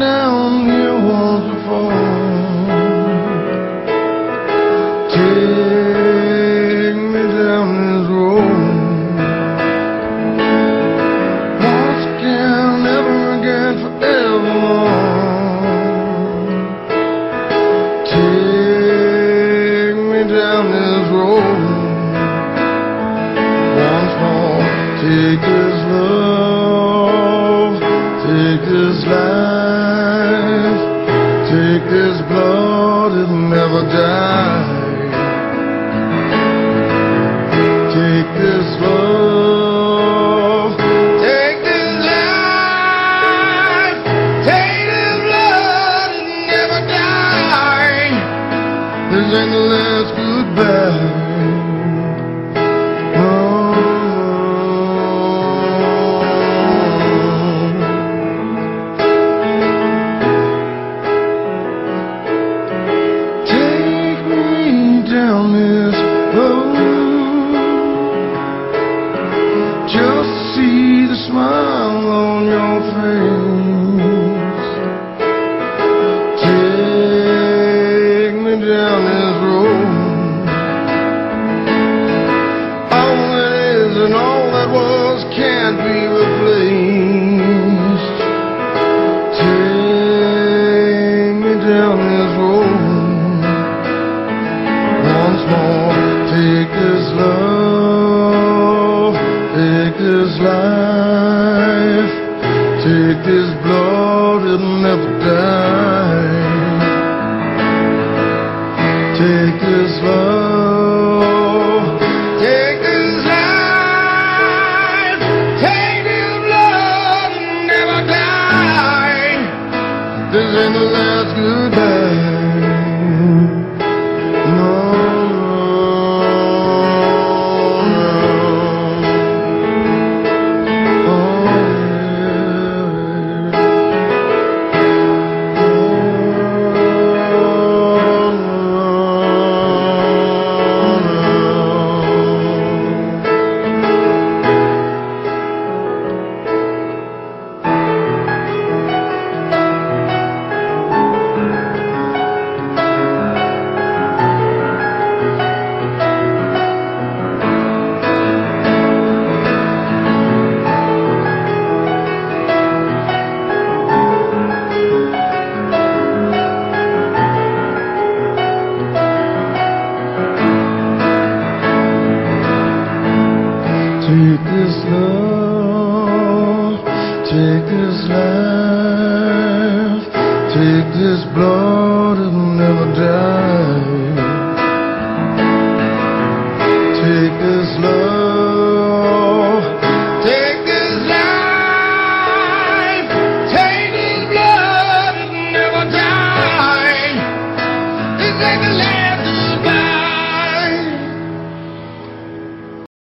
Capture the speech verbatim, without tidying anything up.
down here once before. Take me down this road. Once again, never again, forevermore. Take me down this road. Once more, take this love, take this life, take this blood, it'll never die. Take this love, take this life, take this blood, it'll never die. This ain't the last goodbye. Down this road, just see the smile on your face. Take me down this road. All that is and all that was can't be replaced. Take me down this road. Once more, take this love, take this life, take this blood, it'll never die. Take this love, take this life, take this blood, it'll never die. This ain't the last goodbye. No. Take this love, take this life, take this blood, it'll never die.